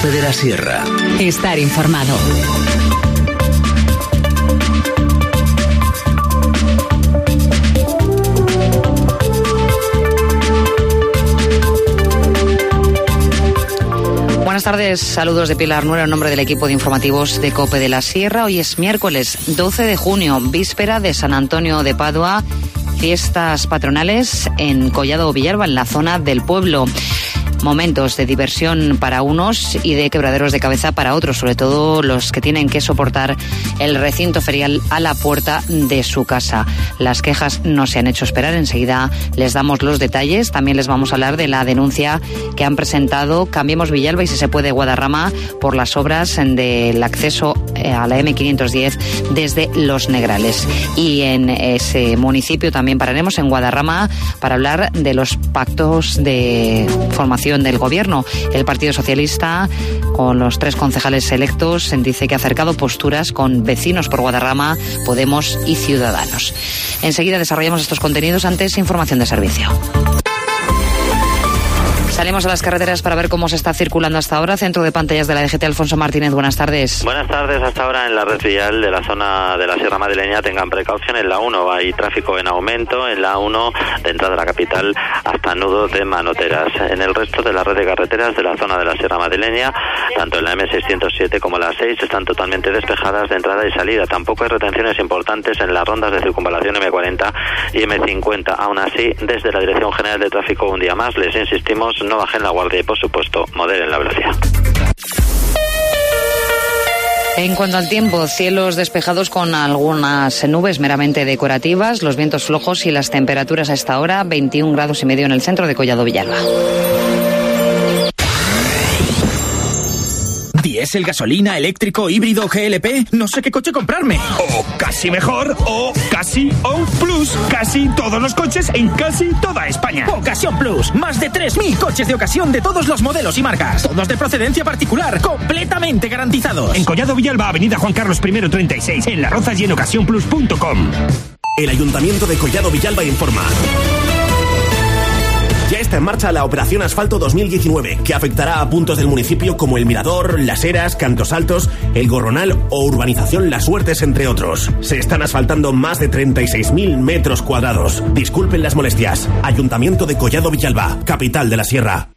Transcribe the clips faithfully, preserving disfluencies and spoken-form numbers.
Cope de la Sierra. Estar informado. Buenas tardes, saludos de Pilar Nuera en nombre del equipo de informativos de Cope de la Sierra. Hoy es miércoles doce de junio, víspera de San Antonio de Padua, fiestas patronales en Collado Villalba, en la zona del pueblo. Momentos de diversión para unos y de quebraderos de cabeza para otros, sobre todo los que tienen que soportar el recinto ferial a la puerta de su casa. Las quejas no se han hecho esperar, enseguida les damos los detalles. También les vamos a hablar de la denuncia que han presentado Cambiemos Villalba y, si se puede, Guadarrama por las obras del acceso a la eme quinientos diez desde Los Negrales. Y en ese municipio también pararemos, en Guadarrama, para hablar de los pactos de formación del Gobierno. El Partido Socialista, con los tres concejales electos, dice que ha acercado posturas con vecinos por Guadarrama, Podemos y Ciudadanos. Enseguida desarrollamos estos contenidos. Antes, información de servicio. Salimos a las carreteras para ver cómo se está circulando hasta ahora. Centro de pantallas de la D G T, Alfonso Martínez, buenas tardes. Buenas tardes. Hasta ahora en la red vial de la zona de la Sierra Madrileña tengan precaución. En la uno hay tráfico en aumento, en la uno de entrada a la capital hasta Nudo de Manoteras. En el resto de la red de carreteras de la zona de la Sierra Madrileña, tanto en la eme seiscientos siete como la seis, están totalmente despejadas de entrada y salida. Tampoco hay retenciones importantes en las rondas de circunvalación eme cuarenta y eme cincuenta. Aún así, desde la Dirección General de Tráfico, un día más, les insistimos, no bajen la guardia y, por supuesto, moderen la velocidad. En cuanto al tiempo, cielos despejados con algunas nubes meramente decorativas, los vientos flojos y las temperaturas a esta hora, veintiún grados y medio en el centro de Collado Villalba. ¿Diésel, gasolina, eléctrico, híbrido, ge ele pe? No sé qué coche comprarme. O casi mejor, o casi o plus. Casi todos los coches en casi toda España. Ocasión Plus. Más de tres mil coches de ocasión de todos los modelos y marcas. Todos de procedencia particular, completamente garantizados. En Collado Villalba, avenida Juan Carlos primero treinta y seis. En Las Rozas y en ocasión plus punto com. El Ayuntamiento de Collado Villalba informa. Ya está en marcha la Operación Asfalto dos mil diecinueve, que afectará a puntos del municipio como El Mirador, Las Heras, Cantos Altos, El Gorronal o Urbanización Las Huertes, entre otros. Se están asfaltando más de treinta y seis mil metros cuadrados. Disculpen las molestias. Ayuntamiento de Collado Villalba, capital de la Sierra.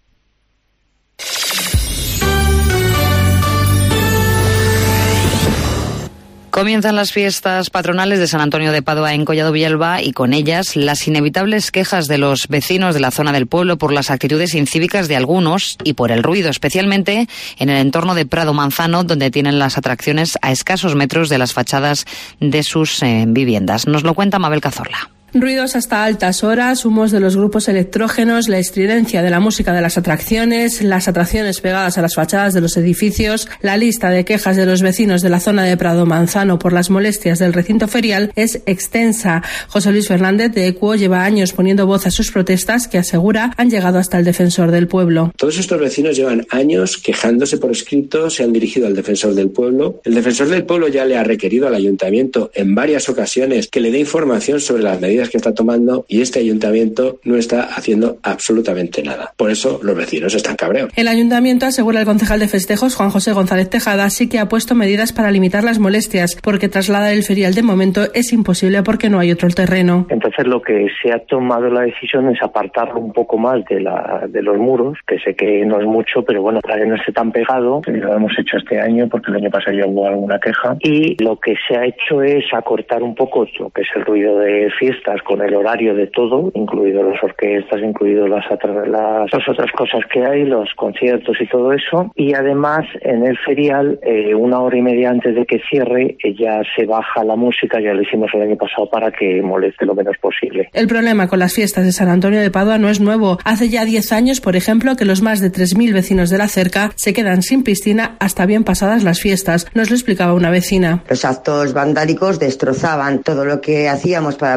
Comienzan las fiestas patronales de San Antonio de Padua en Collado Villalba y con ellas las inevitables quejas de los vecinos de la zona del pueblo por las actitudes incívicas de algunos y por el ruido, especialmente en el entorno de Prado Manzano, donde tienen las atracciones a escasos metros de las fachadas de sus eh, viviendas. Nos lo cuenta Mabel Cazorla. Ruidos hasta altas horas, humos de los grupos electrógenos, la estridencia de la música de las atracciones, las atracciones pegadas a las fachadas de los edificios. La lista de quejas de los vecinos de la zona de Prado Manzano por las molestias del recinto ferial es extensa. José Luis Fernández de Equo lleva años poniendo voz a sus protestas, que asegura han llegado hasta el defensor del pueblo. Todos estos vecinos llevan años quejándose por escrito, se han dirigido al defensor del pueblo. El defensor del pueblo ya le ha requerido al ayuntamiento en varias ocasiones que le dé información sobre las medidas que está tomando, y este ayuntamiento no está haciendo absolutamente nada. Por eso los vecinos están cabreados. El ayuntamiento, asegura el concejal de festejos Juan José González Tejada, sí que ha puesto medidas para limitar las molestias, porque trasladar el ferial de momento es imposible porque no hay otro terreno. Entonces lo que se ha tomado la decisión es apartarlo un poco más de, la, de los muros, que sé que no es mucho, pero bueno, para que no esté tan pegado. Lo hemos hecho este año porque el año pasado ya hubo alguna queja, y lo que se ha hecho es acortar un poco lo que es el ruido de fiestas con el horario de todo, incluido las orquestas, incluido las, las, las otras cosas que hay, los conciertos y todo eso. Y además en el ferial, eh, una hora y media antes de que cierre, eh, ya se baja la música, ya lo hicimos el año pasado para que moleste lo menos posible. El problema con las fiestas de San Antonio de Padua no es nuevo. Hace ya diez años, por ejemplo, que los más de tres mil vecinos de la cerca se quedan sin piscina hasta bien pasadas las fiestas. Nos lo explicaba una vecina. Los actos vandálicos destrozaban todo lo que hacíamos para preparar la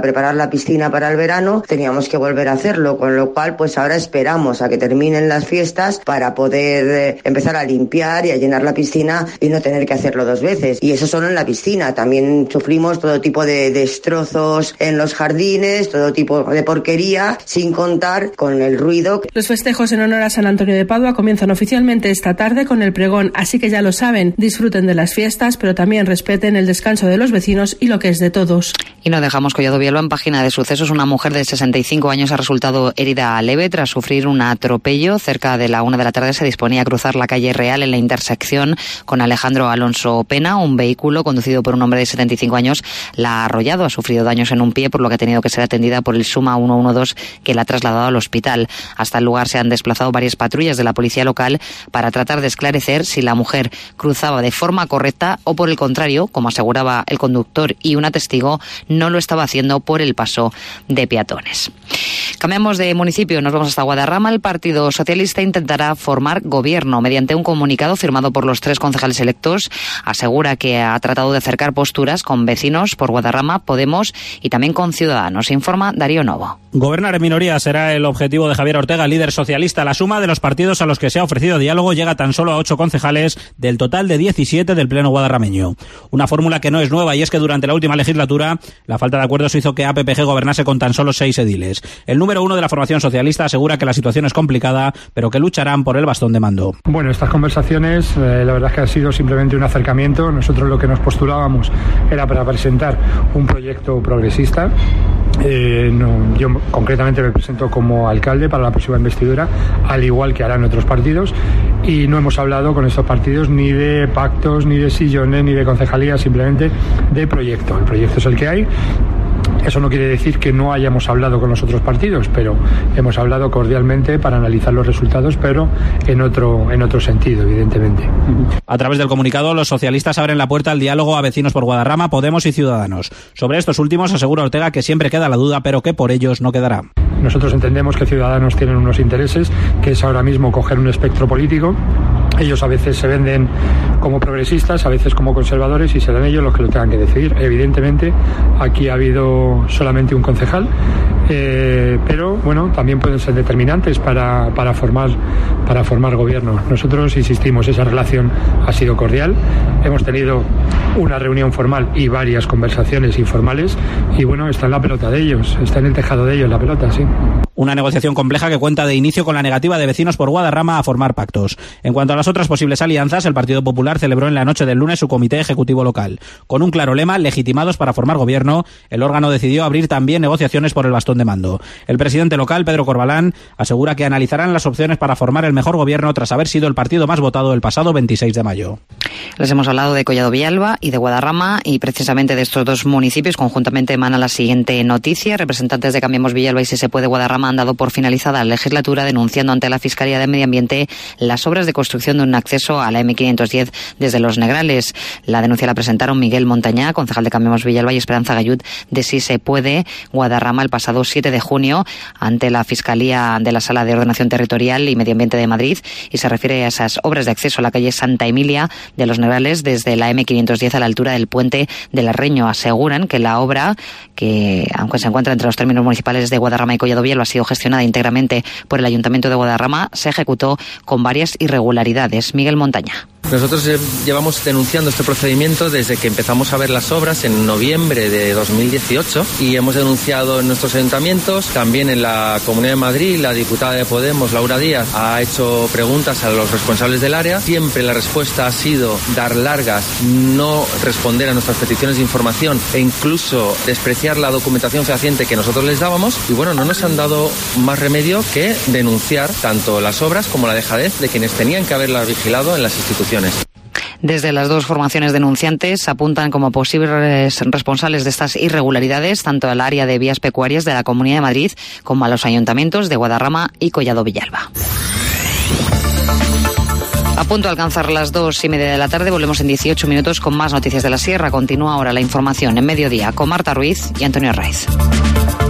la piscina para el verano, teníamos que volver a hacerlo, con lo cual pues ahora esperamos a que terminen las fiestas para poder eh, empezar a limpiar y a llenar la piscina y no tener que hacerlo dos veces. Y eso solo en la piscina, también sufrimos todo tipo de destrozos en los jardines, todo tipo de porquería, sin contar con el ruido. Los festejos en honor a San Antonio de Padua comienzan oficialmente esta tarde con el pregón, así que ya lo saben, disfruten de las fiestas, pero también respeten el descanso de los vecinos y lo que es de todos. Y no dejamos Collado Villalba en página de sucesos. Una mujer de sesenta y cinco años ha resultado herida leve tras sufrir un atropello. Cerca de la una de la tarde se disponía a cruzar la calle Real en la intersección con Alejandro Alonso Pena. Un vehículo conducido por un hombre de setenta y cinco años la ha arrollado. Ha sufrido daños en un pie, por lo que ha tenido que ser atendida por el Suma ciento doce que la ha trasladado al hospital. Hasta el lugar se han desplazado varias patrullas de la policía local para tratar de esclarecer si la mujer cruzaba de forma correcta o, por el contrario, como aseguraba el conductor y una testigo, no lo estaba haciendo por el paso de peatones. Cambiamos de municipio, nos vamos hasta Guadarrama. El Partido Socialista intentará formar gobierno. Mediante un comunicado firmado por los tres concejales electos, asegura que ha tratado de acercar posturas con vecinos por Guadarrama, Podemos y también con Ciudadanos. Informa Darío Novo. Gobernar en minoría será el objetivo de Javier Ortega, líder socialista. La suma de los partidos a los que se ha ofrecido diálogo llega tan solo a ocho concejales del total de diecisiete del pleno guadarrameño. Una fórmula que no es nueva, y es que durante la última legislatura la falta de acuerdos hizo que A P P G gobernase con tan solo seis ediles. El número uno de la formación socialista asegura que la situación es complicada, pero que lucharán por el bastón de mando. Bueno, estas conversaciones eh, la verdad es que ha sido simplemente un acercamiento. Nosotros lo que nos postulábamos era para presentar un proyecto progresista. Eh, no, yo concretamente me presento como alcalde para la próxima investidura, al igual que harán otros partidos, y no hemos hablado con estos partidos ni de pactos, ni de sillones, ni de concejalías, simplemente de proyecto. El proyecto es el que hay. Eso no quiere decir que no hayamos hablado con los otros partidos, pero hemos hablado cordialmente para analizar los resultados, pero en otro, en otro sentido, evidentemente. A través del comunicado, los socialistas abren la puerta al diálogo a Vecinos por Guadarrama, Podemos y Ciudadanos. Sobre estos últimos asegura Ortega que siempre queda la duda, pero que por ellos no quedará. Nosotros entendemos que Ciudadanos tienen unos intereses, que es ahora mismo coger un espectro político. Ellos a veces se venden como progresistas, a veces como conservadores, y serán ellos los que lo tengan que decidir. Evidentemente, aquí ha habido solamente un concejal, eh, pero bueno, también pueden ser determinantes para, para, formar, para formar gobierno. Nosotros insistimos, esa relación ha sido cordial. Hemos tenido una reunión formal y varias conversaciones informales, y bueno, está en la pelota de ellos, está en el tejado de ellos la pelota, sí. Una negociación compleja que cuenta de inicio con la negativa de Vecinos por Guadarrama a formar pactos. En cuanto a las otras posibles alianzas, el Partido Popular celebró en la noche del lunes su comité ejecutivo local. Con un claro lema, legitimados para formar gobierno, el órgano decidió abrir también negociaciones por el bastón de mando. El presidente local, Pedro Corbalán, asegura que analizarán las opciones para formar el mejor gobierno tras haber sido el partido más votado el pasado veintiséis de mayo. Les hemos hablado de Collado Villalba y de Guadarrama, y precisamente de estos dos municipios conjuntamente emana la siguiente noticia. Representantes de Cambiemos Villalba y Si se puede Guadarrama han dado por finalizada la legislatura, denunciando ante la Fiscalía de Medio Ambiente las obras de construcción de un acceso a la eme quinientos diez desde Los Negrales. La denuncia la presentaron Miguel Montañá, concejal de Cambiemos Villalba, y Esperanza Gallut de Si se puede Guadarrama el pasado siete de junio ante la Fiscalía de la Sala de Ordenación Territorial y Medio Ambiente de Madrid, y se refiere a esas obras de acceso a la calle Santa Emilia de Los Negrales desde la eme quinientos diez a la altura del puente del Arreño. Aseguran que la obra, que aunque se encuentra entre los términos municipales de Guadarrama y Collado Villalba, ha sido gestionada íntegramente por el Ayuntamiento de Guadarrama, se ejecutó con varias irregularidades. Miguel Montaña. Nosotros llevamos denunciando este procedimiento desde que empezamos a ver las obras en noviembre de dos mil dieciocho, y hemos denunciado en nuestros ayuntamientos, también en la Comunidad de Madrid. La diputada de Podemos, Laura Díaz, ha hecho preguntas a los responsables del área. Siempre la respuesta ha sido dar largas, no responder a nuestras peticiones de información e incluso despreciar la documentación fehaciente que nosotros les dábamos, y bueno, no nos han dado más remedio que denunciar tanto las obras como la dejadez de quienes tenían que haberlas vigilado en las instituciones. Desde las dos formaciones denunciantes apuntan como posibles responsables de estas irregularidades tanto al área de vías pecuarias de la Comunidad de Madrid como a los ayuntamientos de Guadarrama y Collado Villalba. A punto de alcanzar las dos y media de la tarde, volvemos en dieciocho minutos con más noticias de la Sierra. Continúa ahora la información en Mediodía con Marta Ruiz y Antonio Raiz.